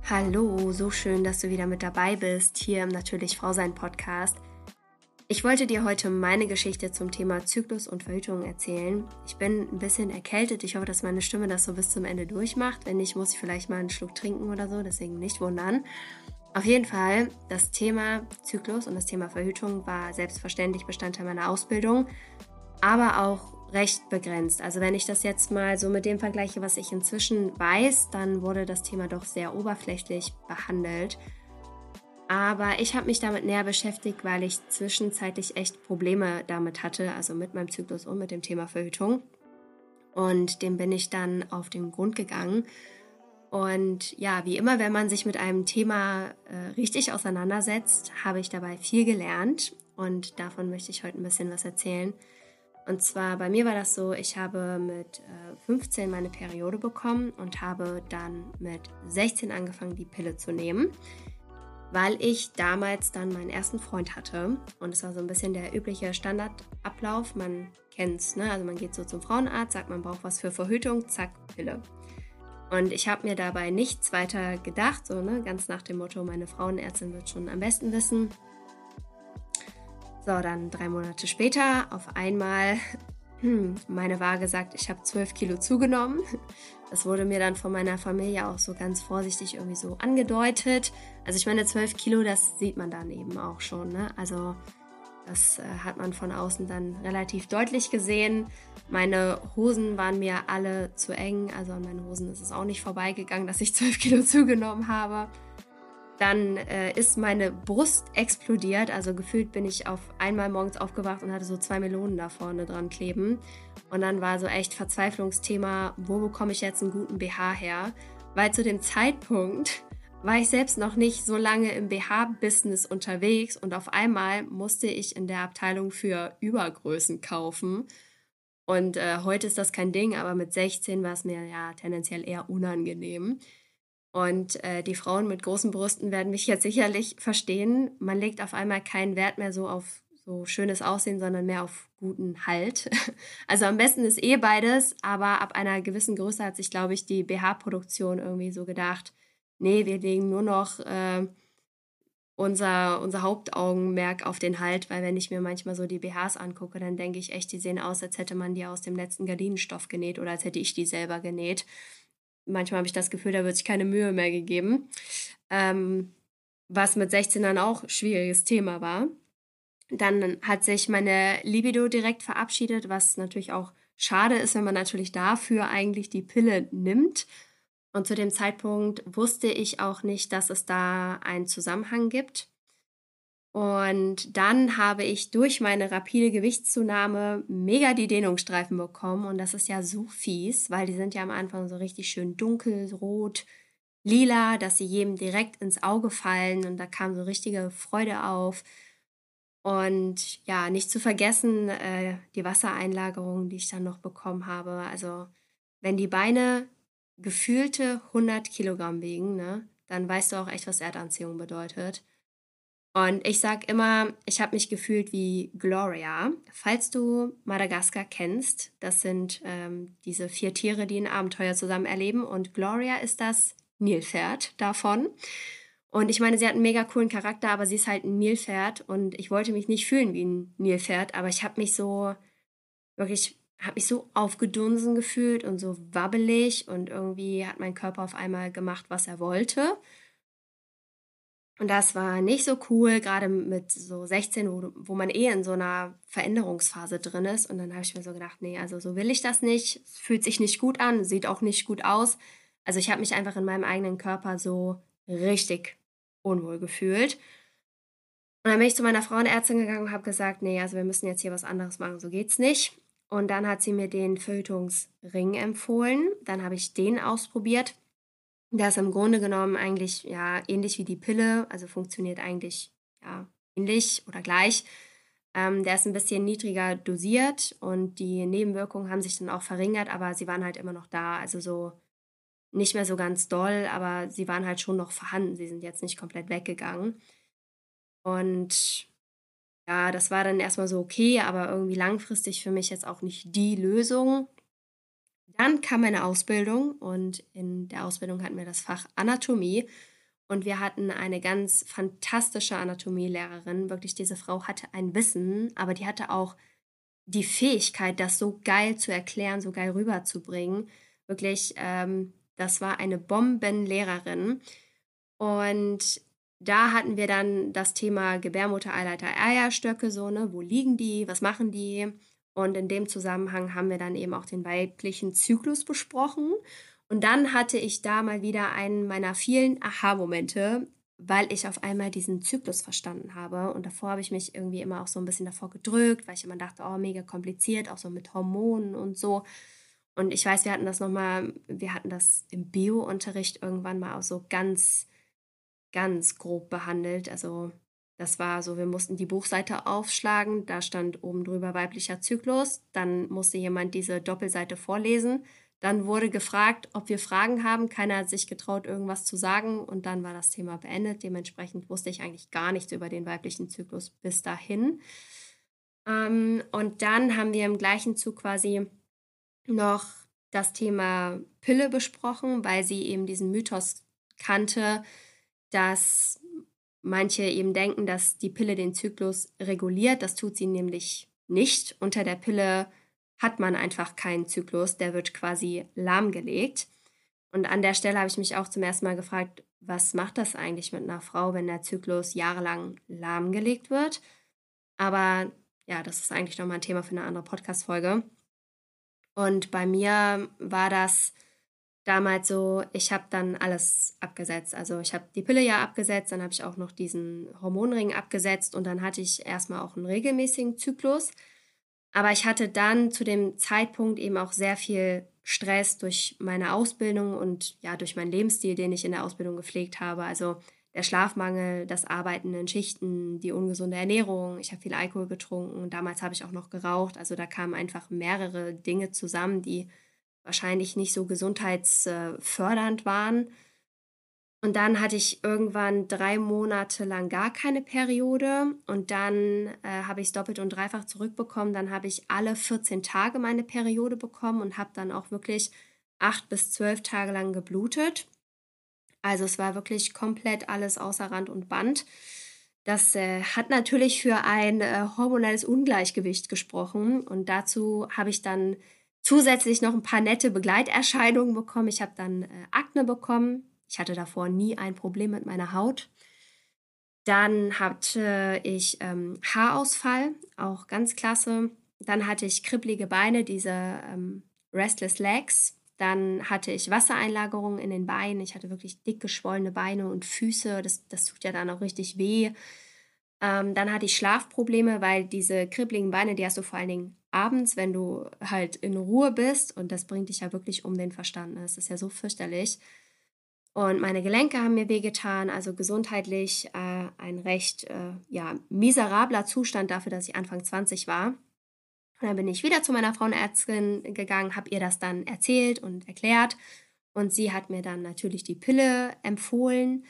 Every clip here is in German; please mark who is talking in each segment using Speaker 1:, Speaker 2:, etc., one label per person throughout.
Speaker 1: Hallo, so schön, dass du wieder mit dabei bist, hier im Natürlich Frau sein Podcast. Ich wollte dir heute meine Geschichte zum Thema Zyklus und Verhütung erzählen. Ich bin ein bisschen erkältet, ich hoffe, dass meine Stimme das so bis zum Ende durchmacht. Wenn nicht, muss ich vielleicht mal einen Schluck trinken oder so, deswegen nicht wundern. Auf jeden Fall, das Thema Zyklus und das Thema Verhütung war selbstverständlich Bestandteil meiner Ausbildung, aber auch recht begrenzt. Also wenn ich das jetzt mal so mit dem vergleiche, was ich inzwischen weiß, dann wurde das Thema doch sehr oberflächlich behandelt. Aber ich habe mich damit näher beschäftigt, weil ich zwischenzeitlich echt Probleme damit hatte, also mit meinem Zyklus und mit dem Thema Verhütung. Und dem bin ich dann auf den Grund gegangen. Und ja, wie immer, wenn man sich mit einem Thema richtig auseinandersetzt, habe ich dabei viel gelernt. Und davon möchte ich heute ein bisschen was erzählen. Und zwar bei mir war das so, ich habe mit 15 meine Periode bekommen und habe dann mit 16 angefangen, die Pille zu nehmen, weil ich damals dann meinen ersten Freund hatte. Und es war so ein bisschen der übliche Standardablauf. Man kennt's, ne? Also man geht so zum Frauenarzt, sagt, man braucht was für Verhütung, zack, Pille. Und ich habe mir dabei nichts weiter gedacht, so, ne? Ganz nach dem Motto, meine Frauenärztin wird schon am besten wissen. So, dann 3 Monate später, auf einmal, meine Waage sagt, ich habe 12 Kilo zugenommen. Das wurde mir dann von meiner Familie auch so ganz vorsichtig irgendwie so angedeutet. Also ich meine, 12 Kilo, das sieht man dann eben auch schon, ne? Also das hat man von außen dann relativ deutlich gesehen. Meine Hosen waren mir alle zu eng, also an meinen Hosen ist es auch nicht vorbeigegangen, dass ich 12 Kilo zugenommen habe. Dann ist meine Brust explodiert, also gefühlt bin ich auf einmal morgens aufgewacht und hatte so 2 Melonen da vorne dran kleben. Und dann war so echt Verzweiflungsthema, wo bekomme ich jetzt einen guten BH her? Weil zu dem Zeitpunkt war ich selbst noch nicht so lange im BH-Business unterwegs und auf einmal musste ich in der Abteilung für Übergrößen kaufen. Und heute ist das kein Ding, aber mit 16 war es mir ja tendenziell eher unangenehm. Und die Frauen mit großen Brüsten werden mich jetzt sicherlich verstehen. Man legt auf einmal keinen Wert mehr so auf so schönes Aussehen, sondern mehr auf guten Halt. Also am besten ist eh beides, aber ab einer gewissen Größe hat sich, glaube ich, die BH-Produktion irgendwie so gedacht, nee, wir legen nur noch unser Hauptaugenmerk auf den Halt, weil wenn ich mir manchmal so die BHs angucke, dann denke ich echt, die sehen aus, als hätte man die aus dem letzten Gardinenstoff genäht oder als hätte ich die selber genäht. Manchmal habe ich das Gefühl, da wird sich keine Mühe mehr gegeben. Was mit 16 dann auch schwieriges Thema war. Dann hat sich meine Libido direkt verabschiedet, was natürlich auch schade ist, wenn man natürlich dafür eigentlich die Pille nimmt. Und zu dem Zeitpunkt wusste ich auch nicht, dass es da einen Zusammenhang gibt. Und dann habe ich durch meine rapide Gewichtszunahme mega die Dehnungsstreifen bekommen. Und das ist ja so fies, weil die sind ja am Anfang so richtig schön dunkel, rot, lila, dass sie jedem direkt ins Auge fallen. Und da kam so richtige Freude auf. Und ja, nicht zu vergessen, die Wassereinlagerung, die ich dann noch bekommen habe. Also wenn die Beine gefühlte 100 Kilogramm wiegen, ne, dann weißt du auch echt, was Erdanziehung bedeutet. Und ich sag immer, ich habe mich gefühlt wie Gloria. Falls du Madagaskar kennst, das sind diese 4 Tiere, die ein Abenteuer zusammen erleben. Und Gloria ist das Nilpferd davon. Und ich meine, sie hat einen mega coolen Charakter, aber sie ist halt ein Nilpferd. Und ich wollte mich nicht fühlen wie ein Nilpferd, aber ich habe mich so, wirklich, habe mich so aufgedunsen gefühlt und so wabbelig. Und irgendwie hat mein Körper auf einmal gemacht, was er wollte. Und das war nicht so cool, gerade mit so 16, wo man eh in so einer Veränderungsphase drin ist. Und dann habe ich mir so gedacht, nee, also so will ich das nicht. Es fühlt sich nicht gut an, sieht auch nicht gut aus. Also ich habe mich einfach in meinem eigenen Körper so richtig unwohl gefühlt. Und dann bin ich zu meiner Frauenärztin gegangen und habe gesagt, nee, also wir müssen jetzt hier was anderes machen, so geht's nicht. Und dann hat sie mir den Verhütungsring empfohlen. Dann habe ich den ausprobiert. Der ist im Grunde genommen eigentlich ja ähnlich wie die Pille, also funktioniert eigentlich ja ähnlich oder gleich. Der ist ein bisschen niedriger dosiert und die Nebenwirkungen haben sich dann auch verringert, aber sie waren halt immer noch da. Also so nicht mehr so ganz doll, aber sie waren halt schon noch vorhanden. Sie sind jetzt nicht komplett weggegangen. Und ja, das war dann erstmal so okay, aber irgendwie langfristig für mich jetzt auch nicht die Lösung. Dann kam meine Ausbildung und in der Ausbildung hatten wir das Fach Anatomie. Und wir hatten eine ganz fantastische Anatomie-Lehrerin. Wirklich, diese Frau hatte ein Wissen, aber die hatte auch die Fähigkeit, das so geil zu erklären, so geil rüberzubringen. Wirklich, das war eine Bombenlehrerin. Und da hatten wir dann das Thema Gebärmutter, Eileiter, Eierstöcke, so, ne? Wo liegen die? Was machen die? Und in dem Zusammenhang haben wir dann eben auch den weiblichen Zyklus besprochen. Und dann hatte ich da mal wieder einen meiner vielen Aha-Momente, weil ich auf einmal diesen Zyklus verstanden habe. Und davor habe ich mich irgendwie immer auch so ein bisschen davor gedrückt, weil ich immer dachte, oh, mega kompliziert, auch so mit Hormonen und so. Und ich weiß, wir hatten das im Bio-Unterricht irgendwann mal auch so ganz grob behandelt. Also das war so, wir mussten die Buchseite aufschlagen, da stand oben drüber weiblicher Zyklus, dann musste jemand diese Doppelseite vorlesen, dann wurde gefragt, ob wir Fragen haben, keiner hat sich getraut, irgendwas zu sagen und dann war das Thema beendet. Dementsprechend wusste ich eigentlich gar nichts über den weiblichen Zyklus bis dahin. Und dann haben wir im gleichen Zug quasi noch das Thema Pille besprochen, weil sie eben diesen Mythos kannte, dass manche eben denken, dass die Pille den Zyklus reguliert. Das tut sie nämlich nicht. Unter der Pille hat man einfach keinen Zyklus, der wird quasi lahmgelegt. Und an der Stelle habe ich mich auch zum ersten Mal gefragt, was macht das eigentlich mit einer Frau, wenn der Zyklus jahrelang lahmgelegt wird? Aber ja, das ist eigentlich nochmal ein Thema für eine andere Podcast-Folge. Und bei mir war das damals so, ich habe dann alles abgesetzt. Also ich habe die Pille ja abgesetzt, dann habe ich auch noch diesen Hormonring abgesetzt und dann hatte ich erstmal auch einen regelmäßigen Zyklus. Aber ich hatte dann zu dem Zeitpunkt eben auch sehr viel Stress durch meine Ausbildung und ja, durch meinen Lebensstil, den ich in der Ausbildung gepflegt habe. Also der Schlafmangel, das Arbeiten in Schichten, die ungesunde Ernährung. Ich habe viel Alkohol getrunken. Damals habe ich auch noch geraucht. Also da kamen einfach mehrere Dinge zusammen, die wahrscheinlich nicht so gesundheitsfördernd waren. Und dann hatte ich irgendwann 3 Monate lang gar keine Periode und dann habe ich es doppelt und dreifach zurückbekommen. Dann habe ich alle 14 Tage meine Periode bekommen und habe dann auch wirklich 8 bis 12 Tage lang geblutet. Also es war wirklich komplett alles außer Rand und Band. Das hat natürlich für ein hormonelles Ungleichgewicht gesprochen und dazu habe ich dann zusätzlich noch ein paar nette Begleiterscheinungen bekommen. Ich habe dann Akne bekommen. Ich hatte davor nie ein Problem mit meiner Haut. Dann hatte ich Haarausfall, auch ganz klasse. Dann hatte ich kribbelige Beine, diese Restless Legs. Dann hatte ich Wassereinlagerungen in den Beinen. Ich hatte wirklich dick geschwollene Beine und Füße. Das tut ja dann auch richtig weh. Dann hatte ich Schlafprobleme, weil diese kribbeligen Beine, die hast du vor allen Dingen abends, wenn du halt in Ruhe bist. Und das bringt dich ja wirklich um den Verstand. Das ist ja so fürchterlich. Und meine Gelenke haben mir wehgetan, also gesundheitlich ein recht ja, miserabler Zustand dafür, dass ich Anfang 20 war. Und dann bin ich wieder zu meiner Frauenärztin gegangen, habe ihr das dann erzählt und erklärt. Und sie hat mir dann natürlich die Pille empfohlen.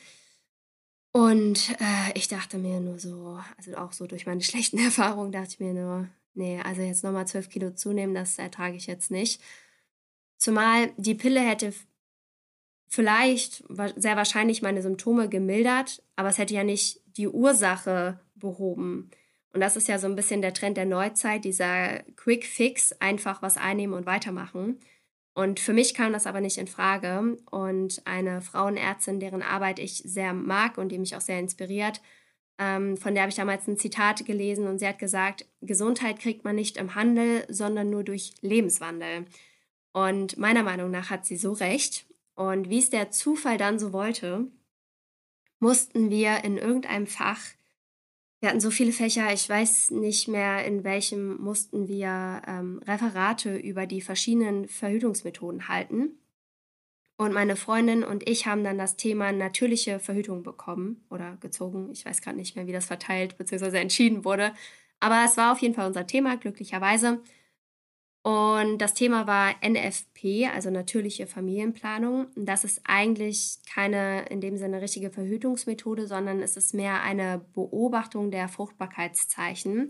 Speaker 1: Und ich dachte mir nur so, also auch so durch meine schlechten Erfahrungen, dachte ich mir nur, nee, also jetzt nochmal 12 Kilo zunehmen, das ertrage ich jetzt nicht. Zumal die Pille hätte vielleicht sehr wahrscheinlich meine Symptome gemildert, aber es hätte ja nicht die Ursache behoben. Und das ist ja so ein bisschen der Trend der Neuzeit, dieser Quick Fix, einfach was einnehmen und weitermachen. Und für mich kam das aber nicht in Frage. Und eine Frauenärztin, deren Arbeit ich sehr mag und die mich auch sehr inspiriert, von der habe ich damals ein Zitat gelesen und sie hat gesagt, Gesundheit kriegt man nicht im Handel, sondern nur durch Lebenswandel. Und meiner Meinung nach hat sie so recht. Und wie es der Zufall dann so wollte, mussten wir in irgendeinem Fach, wir hatten so viele Fächer, ich weiß nicht mehr in welchem, mussten wir Referate über die verschiedenen Verhütungsmethoden halten. Und meine Freundin und ich haben dann das Thema natürliche Verhütung bekommen oder gezogen. Ich weiß gerade nicht mehr, wie das verteilt bzw. entschieden wurde. Aber es war auf jeden Fall unser Thema, glücklicherweise. Und das Thema war NFP, also natürliche Familienplanung. Das ist eigentlich keine in dem Sinne richtige Verhütungsmethode, sondern es ist mehr eine Beobachtung der Fruchtbarkeitszeichen.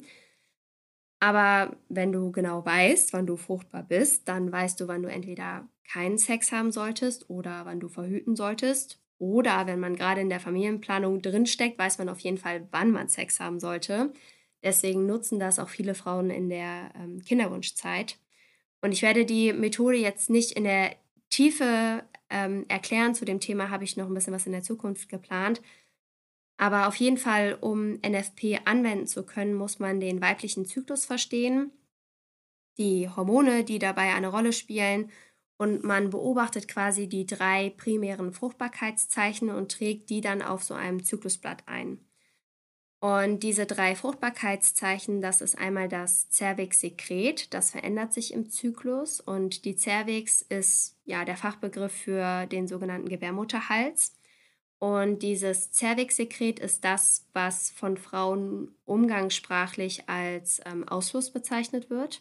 Speaker 1: Aber wenn du genau weißt, wann du fruchtbar bist, dann weißt du, wann du entweder keinen Sex haben solltest oder wann du verhüten solltest. Oder wenn man gerade in der Familienplanung drinsteckt, weiß man auf jeden Fall, wann man Sex haben sollte. Deswegen nutzen das auch viele Frauen in der Kinderwunschzeit. Und ich werde die Methode jetzt nicht in der Tiefe erklären. Zu dem Thema habe ich noch ein bisschen was in der Zukunft geplant. Aber auf jeden Fall, um NFP anwenden zu können, muss man den weiblichen Zyklus verstehen, die Hormone, die dabei eine Rolle spielen. Und man beobachtet quasi die 3 primären Fruchtbarkeitszeichen und trägt die dann auf so einem Zyklusblatt ein. Und diese 3 Fruchtbarkeitszeichen, das ist einmal das Zervixsekret, das verändert sich im Zyklus. Und die Zervix ist ja der Fachbegriff für den sogenannten Gebärmutterhals. Und dieses Zervixsekret ist das, was von Frauen umgangssprachlich als Ausfluss bezeichnet wird.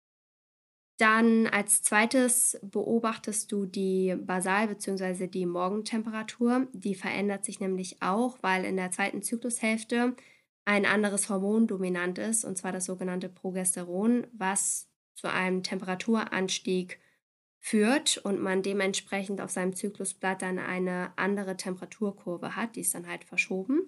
Speaker 1: Dann als zweites beobachtest du die Basal- bzw. die Morgentemperatur. Die verändert sich nämlich auch, weil in der zweiten Zyklushälfte ein anderes Hormon dominant ist, und zwar das sogenannte Progesteron, was zu einem Temperaturanstieg führt und man dementsprechend auf seinem Zyklusblatt dann eine andere Temperaturkurve hat. Die ist dann halt verschoben.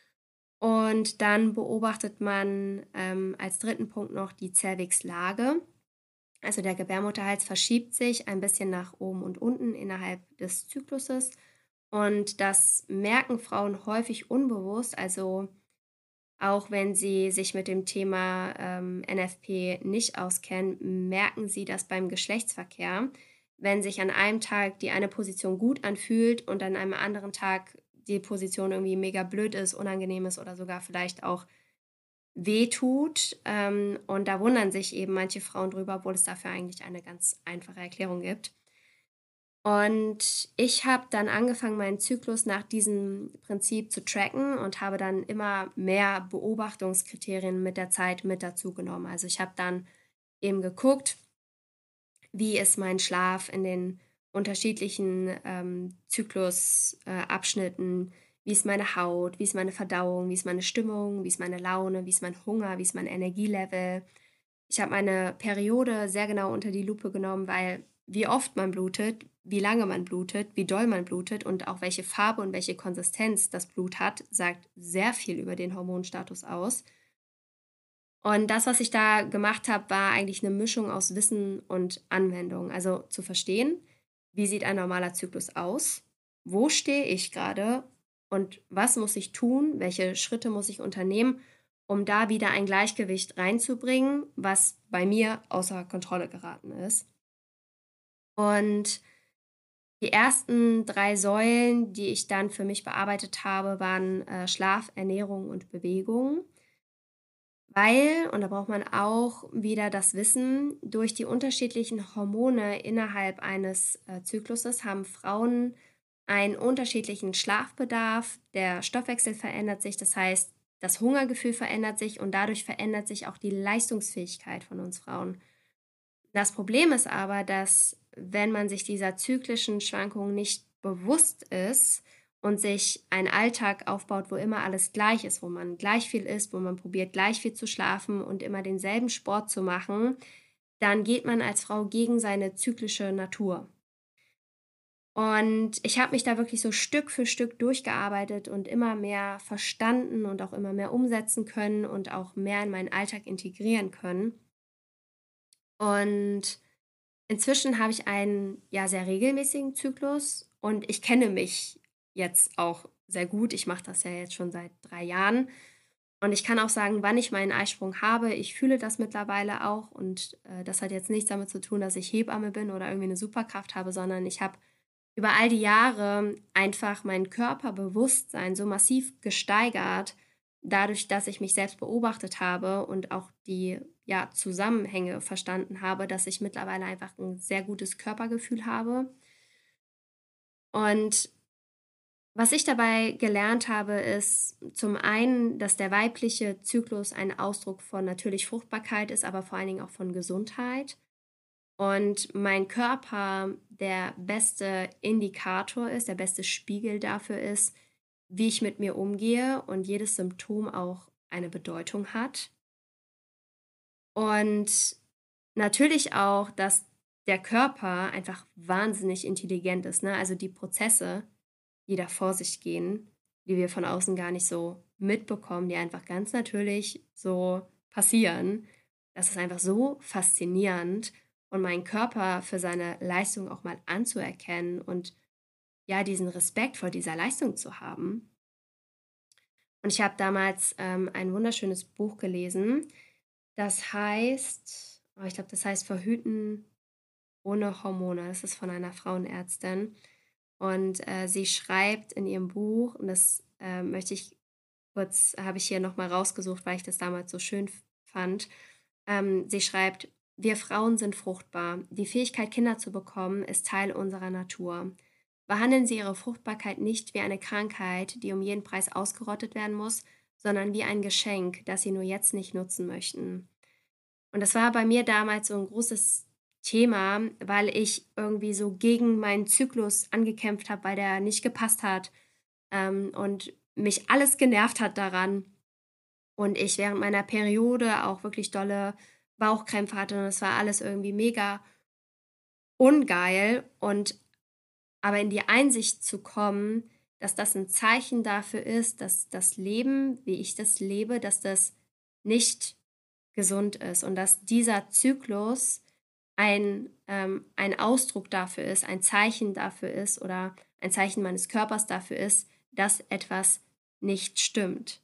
Speaker 1: Und dann beobachtet man als dritten Punkt noch die Zervixlage. Also der Gebärmutterhals verschiebt sich ein bisschen nach oben und unten innerhalb des Zykluses. Und das merken Frauen häufig unbewusst. Also auch wenn sie sich mit dem Thema NFP nicht auskennen, merken sie das beim Geschlechtsverkehr. Wenn sich an einem Tag die eine Position gut anfühlt und an einem anderen Tag die Position irgendwie mega blöd ist, unangenehm ist oder sogar vielleicht auch wehtut. Und da wundern sich eben manche Frauen drüber, obwohl es dafür eigentlich eine ganz einfache Erklärung gibt. Und ich habe dann angefangen, meinen Zyklus nach diesem Prinzip zu tracken und habe dann immer mehr Beobachtungskriterien mit der Zeit mit dazu genommen. Also ich habe dann eben geguckt, wie ist mein Schlaf in den unterschiedlichen Zyklusabschnitten, wie ist meine Haut, wie ist meine Verdauung, wie ist meine Stimmung, wie ist meine Laune, wie ist mein Hunger, wie ist mein Energielevel. Ich habe meine Periode sehr genau unter die Lupe genommen, weil wie oft man blutet, wie lange man blutet, wie doll man blutet und auch welche Farbe und welche Konsistenz das Blut hat, sagt sehr viel über den Hormonstatus aus. Und das, was ich da gemacht habe, war eigentlich eine Mischung aus Wissen und Anwendung. Also zu verstehen, wie sieht ein normaler Zyklus aus? Wo stehe ich gerade? Und was muss ich tun? Welche Schritte muss ich unternehmen, um da wieder ein Gleichgewicht reinzubringen, was bei mir außer Kontrolle geraten ist? Und die ersten 3 Säulen, die ich dann für mich bearbeitet habe, waren Schlaf, Ernährung und Bewegung. Weil, und da braucht man auch wieder das Wissen, durch die unterschiedlichen Hormone innerhalb eines Zykluses haben Frauen einen unterschiedlichen Schlafbedarf, der Stoffwechsel verändert sich, das heißt, das Hungergefühl verändert sich und dadurch verändert sich auch die Leistungsfähigkeit von uns Frauen. Das Problem ist aber, dass wenn man sich dieser zyklischen Schwankungen nicht bewusst ist und sich einen Alltag aufbaut, wo immer alles gleich ist, wo man gleich viel isst, wo man probiert, gleich viel zu schlafen und immer denselben Sport zu machen, dann geht man als Frau gegen seine zyklische Natur. Und ich habe mich da wirklich so Stück für Stück durchgearbeitet und immer mehr verstanden und auch immer mehr umsetzen können und auch mehr in meinen Alltag integrieren können. Und inzwischen habe ich einen, ja, sehr regelmäßigen Zyklus und ich kenne mich jetzt auch sehr gut. Ich mache das ja jetzt schon seit 3 Jahren und ich kann auch sagen, wann ich meinen Eisprung habe. Ich fühle das mittlerweile auch und das hat jetzt nichts damit zu tun, dass ich Hebamme bin oder irgendwie eine Superkraft habe, sondern ich habe über all die Jahre einfach mein Körperbewusstsein so massiv gesteigert, dadurch, dass ich mich selbst beobachtet habe und auch die, ja, Zusammenhänge verstanden habe, dass ich mittlerweile einfach ein sehr gutes Körpergefühl habe. Und was ich dabei gelernt habe, ist zum einen, dass der weibliche Zyklus ein Ausdruck von natürlich Fruchtbarkeit ist, aber vor allen Dingen auch von Gesundheit. Und mein Körper der beste Indikator ist, der beste Spiegel dafür ist, wie ich mit mir umgehe und jedes Symptom auch eine Bedeutung hat. Und natürlich auch, dass der Körper einfach wahnsinnig intelligent ist, ne? Also die Prozesse, die da vor sich gehen, die wir von außen gar nicht so mitbekommen, die einfach ganz natürlich so passieren. Das ist einfach so faszinierend und meinen Körper für seine Leistung auch mal anzuerkennen und ja, diesen Respekt vor dieser Leistung zu haben. Und ich habe damals ein wunderschönes Buch gelesen, das heißt, ich glaube, das heißt Verhüten ohne Hormone. Das ist von einer Frauenärztin. Und sie schreibt in ihrem Buch, und das habe ich hier nochmal rausgesucht, weil ich das damals so schön fand. Sie schreibt, wir Frauen sind fruchtbar. Die Fähigkeit, Kinder zu bekommen, ist Teil unserer Natur. Behandeln Sie Ihre Fruchtbarkeit nicht wie eine Krankheit, die um jeden Preis ausgerottet werden muss, sondern wie ein Geschenk, das Sie nur jetzt nicht nutzen möchten. Und das war bei mir damals so ein großes Thema, weil ich irgendwie so gegen meinen Zyklus angekämpft habe, weil der nicht gepasst hat, und mich alles genervt hat daran. Und ich während meiner Periode auch wirklich dolle Bauchkrämpfe hatte und es war alles irgendwie mega ungeil. Und aber in die Einsicht zu kommen, dass das ein Zeichen dafür ist, dass das Leben, wie ich das lebe, dass das nicht gesund ist und dass dieser Zyklus ein Ausdruck dafür ist, ein Zeichen dafür ist oder ein Zeichen meines Körpers dafür ist, dass etwas nicht stimmt.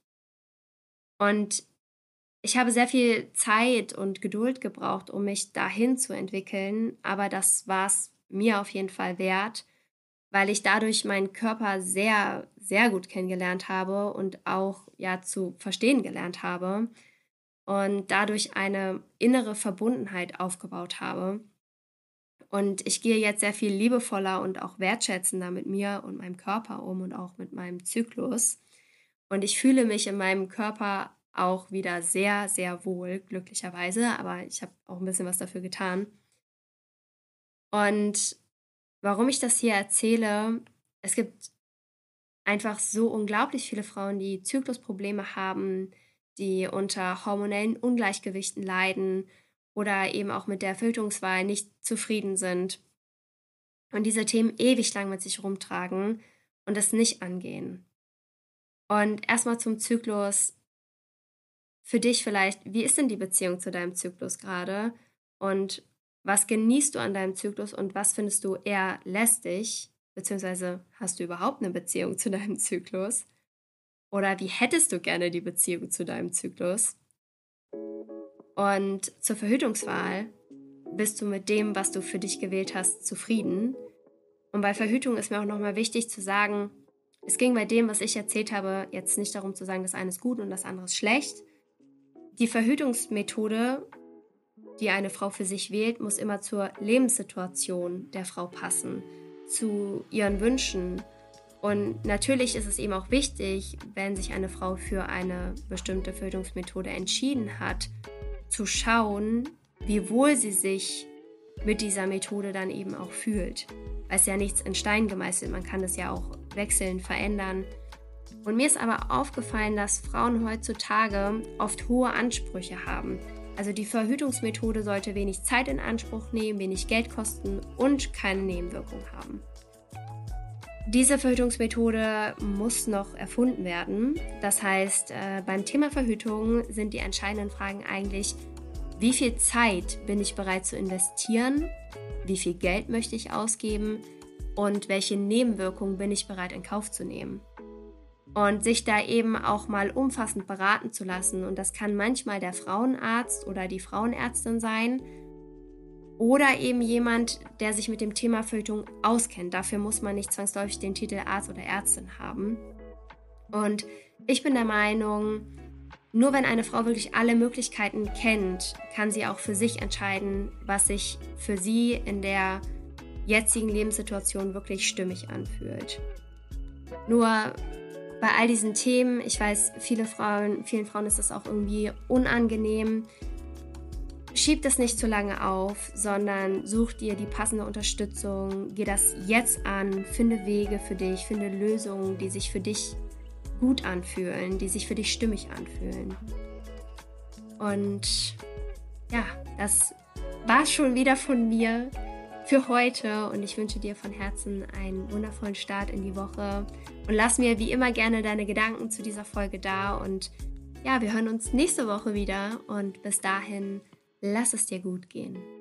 Speaker 1: Und ich habe sehr viel Zeit und Geduld gebraucht, um mich dahin zu entwickeln, aber das war es mir auf jeden Fall wert, weil ich dadurch meinen Körper sehr, sehr gut kennengelernt habe und auch ja zu verstehen gelernt habe und dadurch eine innere Verbundenheit aufgebaut habe. Und ich gehe jetzt sehr viel liebevoller und auch wertschätzender mit mir und meinem Körper um und auch mit meinem Zyklus. Und ich fühle mich in meinem Körper auch wieder sehr, sehr wohl, glücklicherweise. Aber ich habe auch ein bisschen was dafür getan. Und warum ich das hier erzähle, es gibt einfach so unglaublich viele Frauen, die Zyklusprobleme haben, die unter hormonellen Ungleichgewichten leiden oder eben auch mit der Verhütungswahl nicht zufrieden sind und diese Themen ewig lang mit sich rumtragen und es nicht angehen. Und erstmal zum Zyklus. Für dich vielleicht, wie ist denn die Beziehung zu deinem Zyklus gerade? Und was genießt du an deinem Zyklus und was findest du eher lästig? Beziehungsweise hast du überhaupt eine Beziehung zu deinem Zyklus? Oder wie hättest du gerne die Beziehung zu deinem Zyklus? Und zur Verhütungswahl, bist du mit dem, was du für dich gewählt hast, zufrieden? Und bei Verhütung ist mir auch nochmal wichtig zu sagen, es ging bei dem, was ich erzählt habe, jetzt nicht darum zu sagen, das eine ist gut und das andere ist schlecht. Die Verhütungsmethode, die eine Frau für sich wählt, muss immer zur Lebenssituation der Frau passen, zu ihren Wünschen. Und natürlich ist es eben auch wichtig, wenn sich eine Frau für eine bestimmte Verhütungsmethode entschieden hat, zu schauen, wie wohl sie sich mit dieser Methode dann eben auch fühlt. Weil es ja nichts in Stein gemeißelt, man kann es ja auch wechseln, verändern. Und mir ist aber aufgefallen, dass Frauen heutzutage oft hohe Ansprüche haben. Also die Verhütungsmethode sollte wenig Zeit in Anspruch nehmen, wenig Geld kosten und keine Nebenwirkung haben. Diese Verhütungsmethode muss noch erfunden werden. Das heißt, beim Thema Verhütung sind die entscheidenden Fragen eigentlich, wie viel Zeit bin ich bereit zu investieren, wie viel Geld möchte ich ausgeben und welche Nebenwirkungen bin ich bereit in Kauf zu nehmen. Und sich da eben auch mal umfassend beraten zu lassen. Und das kann manchmal der Frauenarzt oder die Frauenärztin sein oder eben jemand, der sich mit dem Thema Verhütung auskennt. Dafür muss man nicht zwangsläufig den Titel Arzt oder Ärztin haben. Und ich bin der Meinung, nur wenn eine Frau wirklich alle Möglichkeiten kennt, kann sie auch für sich entscheiden, was sich für sie in der jetzigen Lebenssituation wirklich stimmig anfühlt. Nur bei all diesen Themen, ich weiß, vielen Frauen ist das auch irgendwie unangenehm. Schieb das nicht zu lange auf, sondern such dir die passende Unterstützung, geh das jetzt an, finde Wege für dich, finde Lösungen, die sich für dich gut anfühlen, die sich für dich stimmig anfühlen. Und ja, das war schon wieder von mir. für heute und ich wünsche dir von Herzen einen wundervollen Start in die Woche und lass mir wie immer gerne deine Gedanken zu dieser Folge da und ja, wir hören uns nächste Woche wieder und bis dahin, lass es dir gut gehen.